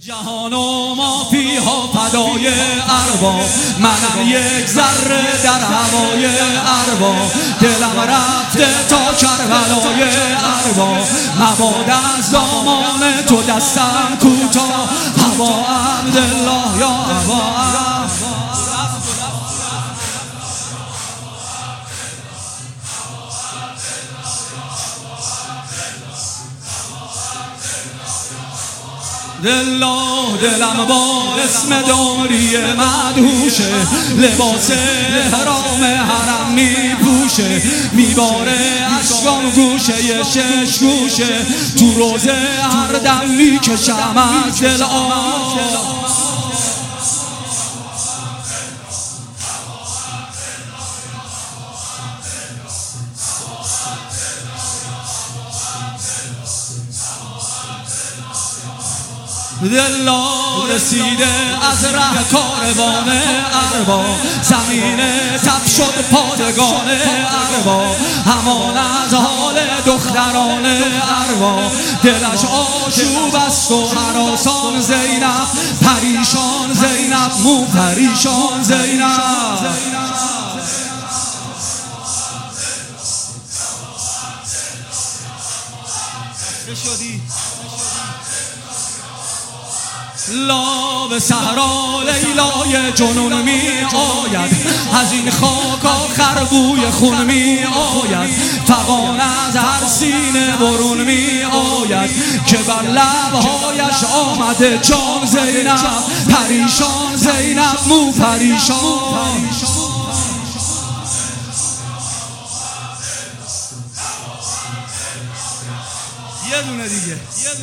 جهان و مافیها فدای ارباب، منم یک ذره در هوای ارباب، دلم رفته تا کربلای ارباب، مباد از دامان تو دستم کوتاه، هوا عبدالله یا هوا دلم با اسم داری مدهوشه، لباس حرام حرم میپوشه، میباره اشکام گوشه شش گوشه، تو روزه هر دم میکشم از دل دلا رسیده از ره کاروان ارباب، زمین تب شد پادگان ارباب، همان از حال دختران ارباب، دلش آشوب است و هراسان زینب، پریشان زینب مو پریشان زینب. لا به صحرا لیلای جنون می آید، از این خاک آخر بوی خون می آید، فغان از هر سینه برون می آید، که بر لبهایش آمده جان زینب، پریشان زینب مو پریشان. یه دونه دیگه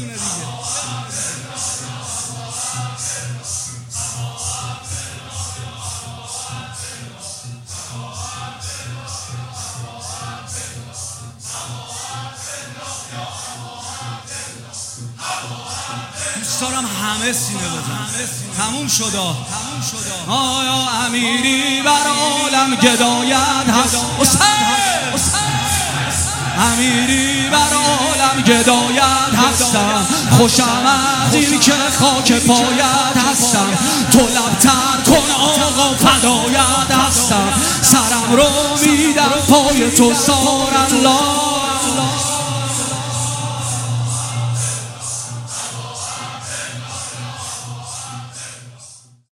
دوست دارم همه سینه بزن. تموم شدا آیا امیری بر عالم گدایت هست؟ امیری بر عالم گدایت هستم، خوشم از این که خاک پایت هستم، تو لبتر کن آقا فدایت هستم، سرم رو میدم پای تو سار الله.